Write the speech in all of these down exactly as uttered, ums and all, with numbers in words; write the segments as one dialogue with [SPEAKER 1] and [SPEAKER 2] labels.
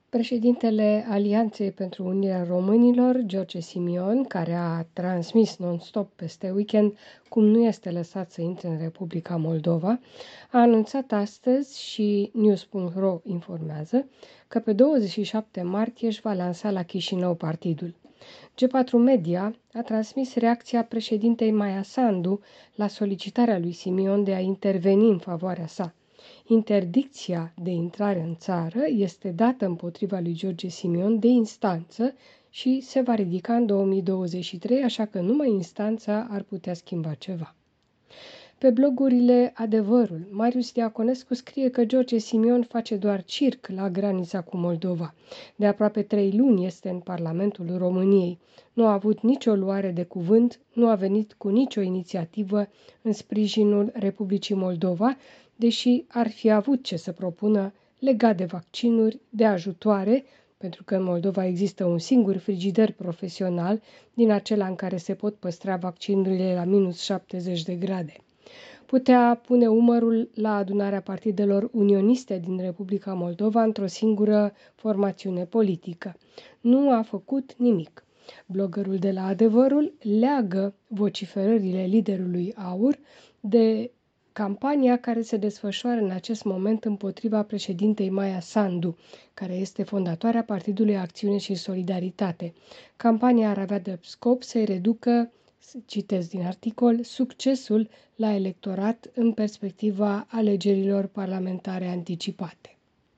[SPEAKER 1] Președintele Alianței pentru Unirea Românilor, George Simion, care a transmis non-stop peste weekend cum nu este lăsat să intre în Republica Moldova, a anunțat astăzi și news punct ro informează că pe douăzeci și șapte martie își va lansa la Chișinău partidul. G patru Media a transmis reacția președintei Maia Sandu la solicitarea lui Simion de a interveni în favoarea sa. Interdicția de intrare în țară este dată împotriva lui George Simion de instanță și se va ridica în două mii douăzeci și trei, așa că numai instanța ar putea schimba ceva. Pe blogurile Adevărul, Marius Diaconescu scrie că George Simion face doar circ la granița cu Moldova. De aproape trei luni este în Parlamentul României. Nu a avut nicio luare de cuvânt, nu a venit cu nicio inițiativă în sprijinul Republicii Moldova, deși ar fi avut ce să propună legat de vaccinuri, de ajutoare, pentru că în Moldova există un singur frigider profesional din acela în care se pot păstra vaccinurile la minus șaptezeci de grade. Putea pune umărul la adunarea partidelor unioniste din Republica Moldova într-o singură formațiune politică. Nu a făcut nimic. Bloggerul de la Adevărul leagă vociferările liderului AUR de campania care se desfășoară în acest moment împotriva președintei Maia Sandu, care este fondatoarea Partidului Acțiune și Solidaritate. Campania ar avea de scop să-i reducă, citez din articol, succesul la electorat în perspectiva alegerilor parlamentare anticipate.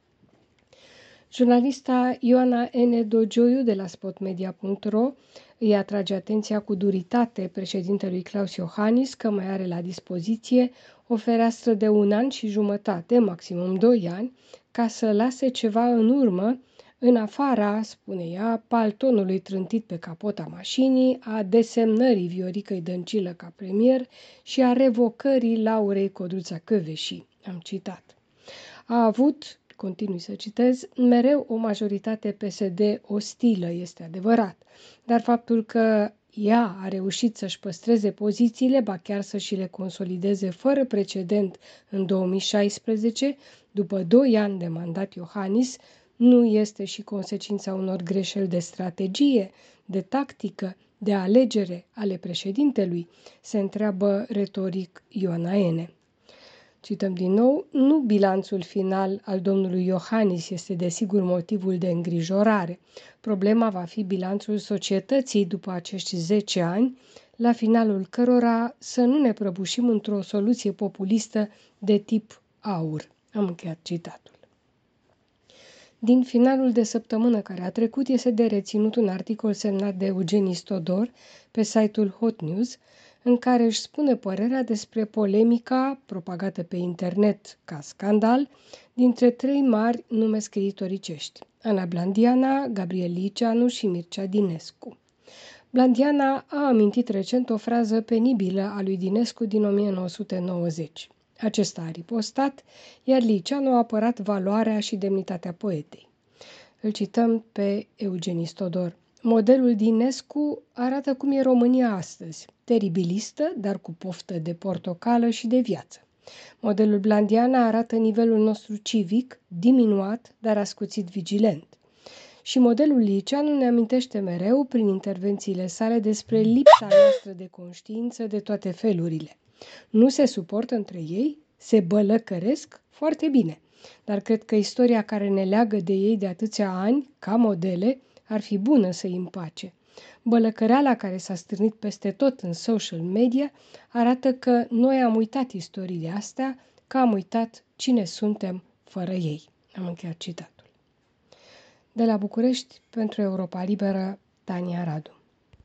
[SPEAKER 1] Jurnalista Ioana N. Dogioiu de la spotmedia punct ro îi atrage atenția cu duritate președintelui Klaus Iohannis că mai are la dispoziție o fereastră de un an și jumătate, maximum doi ani, ca să lase ceva în urmă, în afara, spune ea, paltonului trântit pe capota mașinii, a desemnării Vioricăi Dăncilă ca premier și a revocării Laurei Codruța Kövesi. Am citat. A avut, continui să citez, mereu o majoritate P S D ostilă, este adevărat, dar faptul că ea a reușit să-și păstreze pozițiile, ba chiar să și le consolideze fără precedent în două mii șaisprezece, după doi ani de mandat Iohannis, nu este și consecința unor greșeli de strategie, de tactică, de alegere ale președintelui, se întreabă retoric Ioana N. Cităm din nou, nu bilanțul final al domnului Iohannis este desigur motivul de îngrijorare. Problema va fi bilanțul societății după acești zece ani, la finalul cărora să nu ne prăbușim într-o soluție populistă de tip AUR. Am încheiat citatul. Din finalul de săptămână care a trecut este de reținut un articol semnat de Eugen Stodor pe site-ul Hot News, în care își spune părerea despre polemica propagată pe internet ca scandal dintre trei mari nume scriitoricești, Ana Blandiana, Gabriel Liceanu și Mircea Dinescu. Blandiana a amintit recent o frază penibilă a lui Dinescu din o mie nouă sute nouăzeci. Acesta a ripostat, iar Liceanu a apărat valoarea și demnitatea poetei. Îl cităm pe Eugen Stodor. Modelul Dinescu arată cum e România astăzi, teribilistă, dar cu poftă de portocală și de viață. Modelul Blandiana arată nivelul nostru civic, diminuat, dar ascuțit vigilent. Și modelul Liceanu ne amintește mereu, prin intervențiile sale, despre lipsa noastră de conștiință de toate felurile. Nu se suportă între ei, se bălăcăresc foarte bine, dar cred că istoria care ne leagă de ei de atâția ani, ca modele, ar fi bună să-i împace. Bălăcăreala care s-a stârnit peste tot în social media arată că noi am uitat istoriile astea, că am uitat cine suntem fără ei. Am încheiat citatul. De la București, pentru Europa Liberă, Tania Radu.